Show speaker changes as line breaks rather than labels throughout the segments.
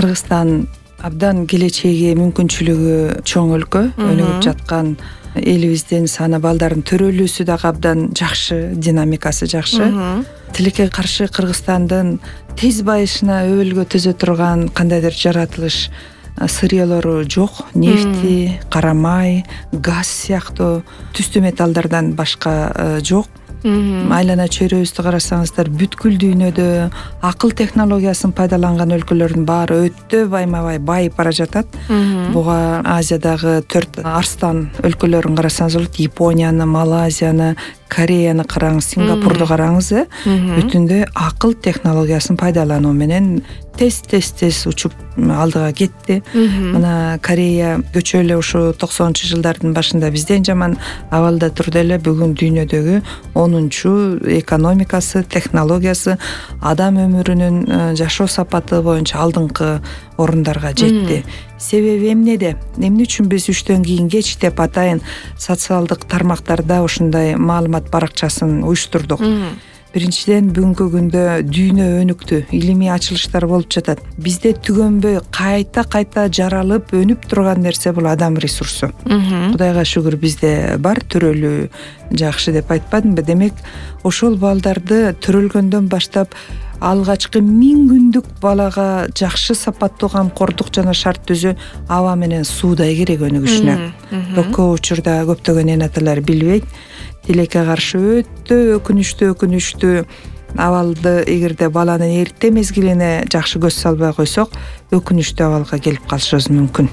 Кыргызстан абдан келечеги мүмкүнчүлүгү чоң өлкө, өнүгүп жаткан элибиздин саны балдардын төрөлүүсү дагы абдан жакшы, динамикасы жакшы. Тилекке каршы Кыргызстандын тез байышына өбөлгө төзө турган кандайдыр жаратылыш сырьелору жок. Нефти, кара май, газ сыяктуу түстүү металлдардан башка жок. Айлана чөйрөбүздү карасаңыздар, бүткүл дүйнөдө акыл технологиясын пайдаланган өлкөлөрдүн баары өтө байма-бай байып бара жатат. Буга Азиядагы 4 арстан өлкөлөрүн карасаңыз болот. Японияны, Малайзияны, Кореяны караңыз, Сингапурду караңыз. Бүтүндөй акыл технологиясын пайдалануу менен тез учуп алдыга кетти. Мына Корея көчө эле ушу 90-чы жылдардын башында бизден жаман абалда турду эле бүгүн дүйнөдөгү 10-чу экономикасы, технологиясы, адам өмүрүнүн жашоо сапаты боюнча алдыңкы орундарга жетти. Себеби эмнеде? Эмне үчүн биз 3-төн кийин кеч деп атайын социалдык тармактарда ушундай маалымат баракчасын уюштурдук? Биринчиден, бүгүнкү күндө дүйнө өнүктү, илимий ачылыштар болуп жатат. Бизде түгөнбөй кайта жаралып өнүп турган нерсе бул адам ресурсу. Кудайга шүгүр бизде бар, төрөлүү жакшы деп айтпадымбы? Демек, ошол балдарды төрөлгөндөн баштап алгачкы 1000 күндүк балага жакшы сапаттуу камкордук жана шарт түзүү аба менен суудай керек өнүгүшүнө. Көп учурда көптөгөн энаталар билбейт. Тилекке каршы өтө өкүнүчтүү абалды эгерде баланын эрте мезгилине жакшы көз салбай койсок, өкүнүчтүү абалга келип калышыбыз мүмкүн.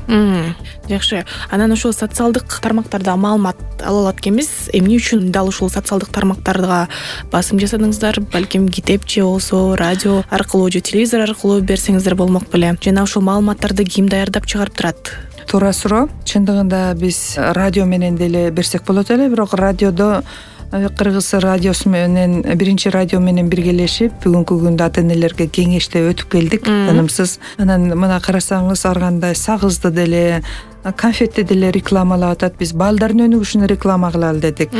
Жакшы. Анан ошол социалдык тармактарда маалымат ала алат экенбиз. Эмне үчүн дал ушул социалдык тармактарга басым жасадыңыздар? Балким китеп же болсо радио аркылуу же телевизор аркылуу берсеңиздер болмок беле? Жана ошол маалыматтарды ким даярдап чыгарып турат?
Туура суроо. Чындыгында биз радио менен деле берсек болот эле, бирок радиодо Кыргыз радиосу менен, биринчи радио менен биргелешип, бүгүнкү күндө ата-энелерге кеңештеп өтүп келдик, тынымсыз. Анан мына карасаңыз, ар кандай сагызды деле, конфетти деле рекламалап атат. Биз балдардын өнүгүшүнө реклама кылалы дедик.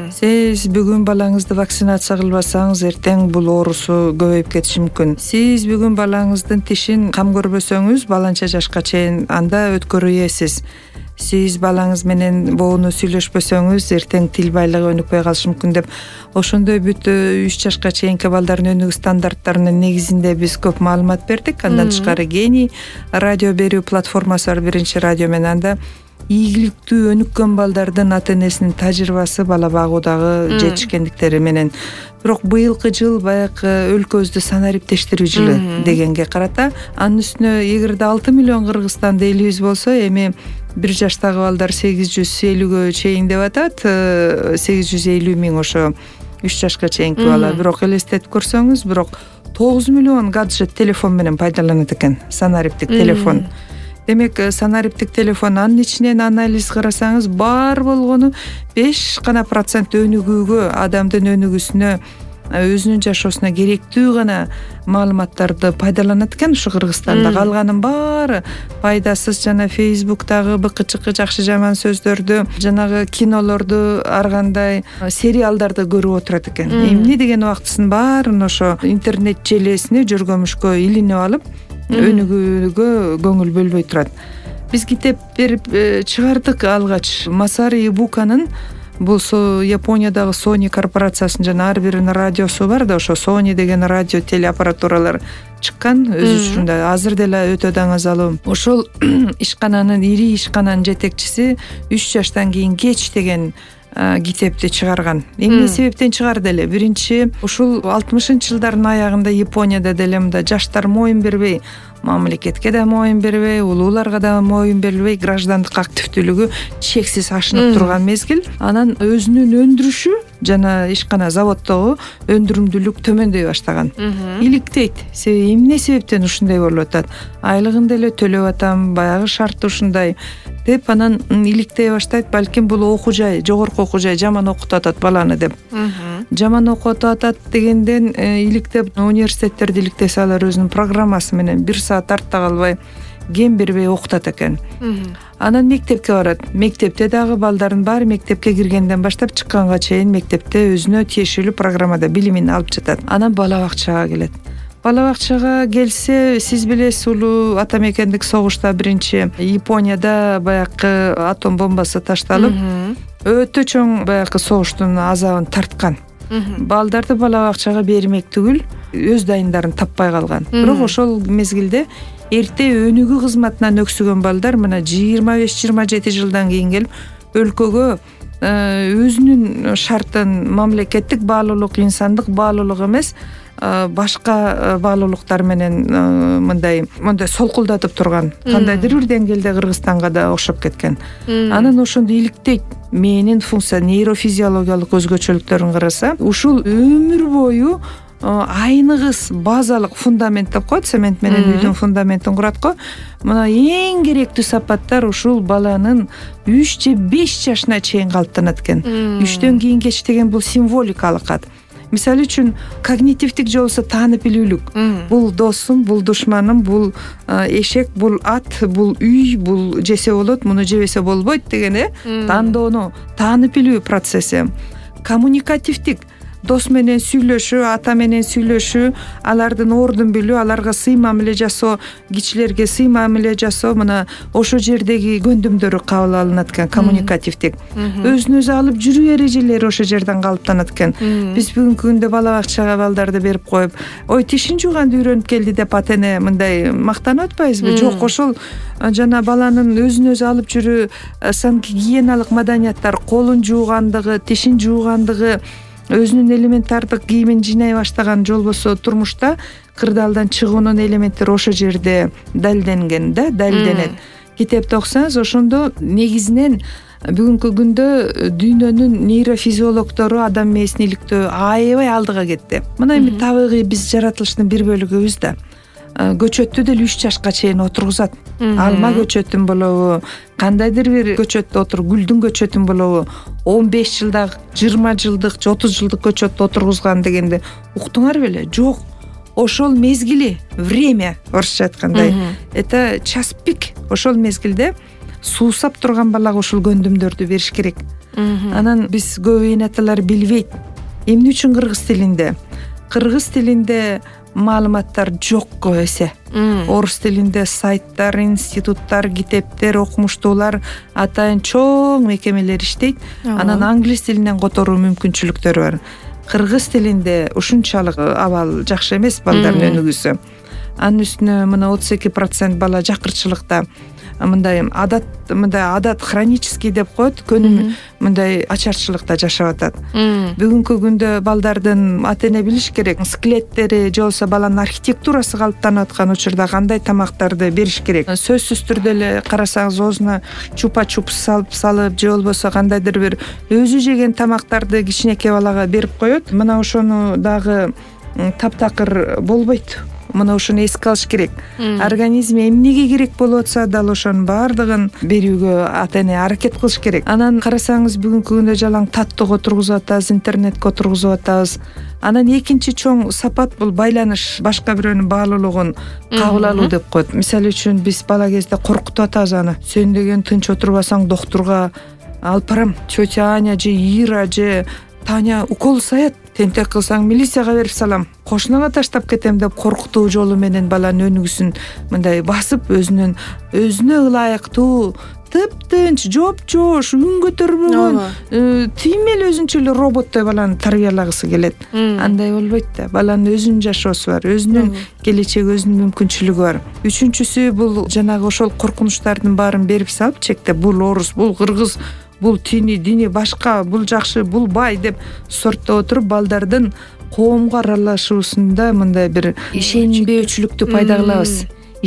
Сиз бүгүн балаңызды вакцинация кылбасаңыз, эртең бул оорусу көбөйүп кетиши мүмкүн. Сиз бүгүн балаңыздын тишин кам көрбөсөңүз, баланча жашка чейин анда өткөрүесиз. Сиз балаңыз менен боону сүйлөшпөсөңүз, эртең тил байлыгы өнүкпөй калышы мүмкүн деп, ошондой бүт 3 жашка чейинки балдардын өнүгүү стандарттарынын негизинде биз көп маалымат бердик. Андан тышкары Гений радио берүү платформасы бар, биринчи радио менен. Анда ийгиликтүү өнүккөн балдардын ата-энесинин тажрыйбасы, бала багуудагы жетишкендиктери менен. Бирок быйылкы жыл баягы өлкөбүздү санариптештирүү жылы дегенге карата, анын үстүнө эгерде 6 миллион Кыргызстанда элибиз болсо, эми 1 жаштагы балдар 850гө чейин деп атат. 850 миң ошо 3 жашка чейинки бала. Бирок элестетип көрсөңүз, бирок 9 миллион гаджет телефон менен пайдаланат экен, санариптик телефон. Демек, санариптик телефон, анын ичинен анализ карасаңыз, бар болгону 5 гана процент өнүгүүгө, адамдын өнүгүүсүнө, өзүнүн жашоосуна керектүү гана маалыматтарды пайдаланат экен ушу Кыргызстанда. Калганын баары пайдасыз, жана Фейсбуктагы быкычыкы жакшы жаман сөздөрдү, жанагы кинолорду, ар кандай сериалдарды көрүп отурат экен. Эмне деген убактысын баарын ошо интернет желесине жөргөмүшкө илинип алып, өнүгүүгө көңүл бөлбөй турат. Биз китеп берип чыгардык алгач. Масари Ибуканын, бул Япониядагы Sony корпорациясынын жана ар биринин радиосу бар да, ошо Sony деген радио телеаппаратуралар чыккан өз учурунда. Азыр деле өтө даңазалуу. Ошол ишкананын, ири ишкананын жетекчиси 3 жаштан кийин кеч деген китепти чыгарган. Эмне себептен чыгарды эле? Биринчи, ушул 60-чы жылдардын аягында Японияда деле мында жаштар моюн бербей, мамлекетке да моюн бербей, улууларга да моюн бербей, граждандык активдүүлүгү чексиз ашынып турган мезгил. Анан өзүнүн өндүрүшү жана ишкана заводдогу өндүрүмдүүлүк төмөндөй баштаган. Иликтейт. Эмне себептен ушундай болуп атат? Айлыгын деле төлөп атам, баягы шарты ушундай деп, анан иликтей баштайт. Балким бул окуу жай, жогорку окуу жай жаман окутуп атат баланы деп. Жаман окутуп атат дегенден иликтеп, университеттерди иликтей салар өзүнүн программасы менен 1 саат артта калбай, кем бербей окутат экен. Анан мектепке барат. Мектепте дагы балдардын баары мектепке киргенден баштап чыкканга чейин мектепте өзүнө тиешелүү программада билимин алып жатат. Анан бала бакчага келет. бала бакчага келсе, сиз билесиз, улуу ата мекендик согушта биринчи Японияда баягы атом бомбасы ташталып, өтө чоң баягы согуштун азабын тарткан. Балдарды бала бакчага бермек түгүл, өз дайындарын таппай калган. Бирок ошол мезгилде эрте өнүгүү кызматынан өксүгөн балдар мына 25-27 жылдан кийин келип өлкөгө өзүнүн шартын мамлекеттик баалуулук, инсандык баалуулук эмес, башка баалуулуктар менен мындай солкулдатып турган кандайдыр бир деңгээлде Кыргызстанга да окшоп кеткен. Анан ошондо иликтейт. Менин функция нейрофизиологиялык өзгөчөлүктөрүн караса, ушул өмүр бою айныгыс базалык фундамент деп коет, цемент менен үйдүн фундаментин курат го. Мына эң керектүү сапаттар ушул баланын 3 же 5 жашына чейин калыптанат экен. 3төн кийин кеч деген бул символикалык ат. Мисалы үчүн когнитивдик жолсо таанып билүүлүк. Бул досум, бул душманым, бул эшек, бул ат, бул үй, бул жесе болот, муну жебесе болбойт деген тандоону таанып билүү процесси. Коммуникативдик дос менен сүйлөшүү, ата менен сүйлөшүү, алардын ордун билүү, аларга сый мамиле жасоо, кичилерге сый мамиле жасоо, мына ошо жердеги көндүмдөрү кабыл алынат экен, коммуникативдик. Өзүн өзү алып жүрүү эрежелери ошо жерден калыптанат экен. Биз бүгүнкү күндө бала бакчага балдарды берип коюп, ой тишин жууганды үйрөнүп келди деп ата эне мындай мактанып атпайбызбы? Жок, ошол жана баланын өзүн өзү алып жүрүү, сангигиеналык маданияттар, колун жуугандыгы, тишин жуугандыгы, өзүнүн элементардык кийимин жыйнай баштаган, же болбосо турмушта кырдаалдан чыгуунун элементтери ошо жерде далденген да, далденет. Китепти окусаңыз, ошондо негизинен бүгүнкү күндө дүйнөнүн нейрофизиологдору адам мээсин иликтөө аябай алдыга кетти. Мына эми табигый биз жаратылыштын бир бөлүгүбүз да. Көчөттү деле 3 жашка чейин отургузат. Алма көчөтүн болобу, кандайдыр бир көчөттү гүлдүн көчөтүн болобу, 15 жылдык, 20 жылдык, 30 жылдык көчөттү отургузган дегенди уктуңар беле? Жок. Ошол мезгили, время, орусча айткандай, это час пик. Ошол мезгилде суусап турган балага ушул көндүмдөрдү бериш керек. Анан биз көп эне аталар билбейт. Эмне үчүн кыргыз тилинде маалыматтар жок көбөсө. Орус тилинде сайттар, институттар, китептер, окумуштуулар, атайын чоң мекемелер иштейт. Анан англис тилинен которуу мүмкүнчүлүктөрү бар. Кыргыз тилинде ушунчалык абал жакшы эмес балдардын өнүгүүсү. Анын үстүнө мына 32% бала жакырчылыкта, мындай адат хронический деп коет, көнүм мындай ачарчылыкта жашап атат. Бүгүнкү күндө балдардын ата эне билиш керек, скелеттери же болбосо баланын архитектурасы калыптанып аткан учурда кандай тамактарды бериш керек. Сөзсүз түрдө эле карасаңыз, оозуна чупа-чуп салып, же болбосо кандайдыр бир өзү жеген тамактарды кичинекей балага берип коет. Мына ошону дагы таптакыр болбойт. Мына ошону эске алыш керек. Организме эмнеге керек болуп атса дал ошонун баардыгын берүүгө ата эне аракет кылыш керек. Анан карасаңыз, бүгүнкү күндө жалаң таттык отургузуп атабыз, интернетке отургузуп атабыз. Анан экинчи чоң сапат бул байланыш, башка бирөөнүн баалуулугун кабыл алуу деп коет. Мисалы үчүн биз бала кезде коркутуп атабыз аны. Сен деген тынч отурбасаң доктурга алып барам, тетя Аня же Ира же Таня укол саят, тентек кылсаң милицияга берип салам, кошунага таштап кетем деп коркутуу жолу менен баланын өнүгүүсүн мындай басып, өзүнө ылайыктуу, тыптынч, жоп-жош, үн көтөрбөгөн, тиймел өзүнчө эле роботтой баланы тарбиялагысы келет. Андай болбойт да. Баланын өзүнүн жашоосу бар, өзүнүн келечеги, өзүнүн мүмкүнчүлүгү бар. Үчүнчүсү бул жанагы ошол коркунучтардын баарын берип салып, чектеп, бул орус, бул кыргыз, бул дини башка, бул жакшы, бул бай деп сорттоп отуруп, балдардын коомго аралашуусунда мындай бир ишенбөөчүлүктү пайда кылабыз.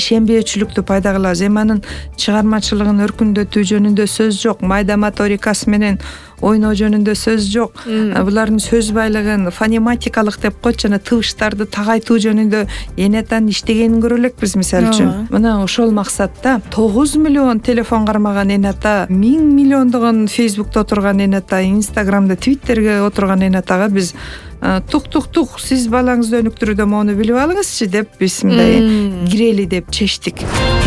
Эми анын чыгармачылыгын өркүндөтүү жөнүндө сөз жок, майда моторикасы менен ойноо жөнүндө сөз жок. Булардын сөз байлыгын фонематикалык деп коет, жана тыбыштарды тагайтуу жөнүндө эне атанын иштегенин көрө элекпиз, мисалы үчүн. Мына ошол максатта 9 миллион телефон кармаган эне ата, 1000 миллиондогон фейсбукта отурган эне ата, инстаграмда, твиттерге отурган эне атага биз тук, сиз балаңызды өнүктүрүүдө моуну билип алыңызчы деп биз мындай кирели деп чечтик.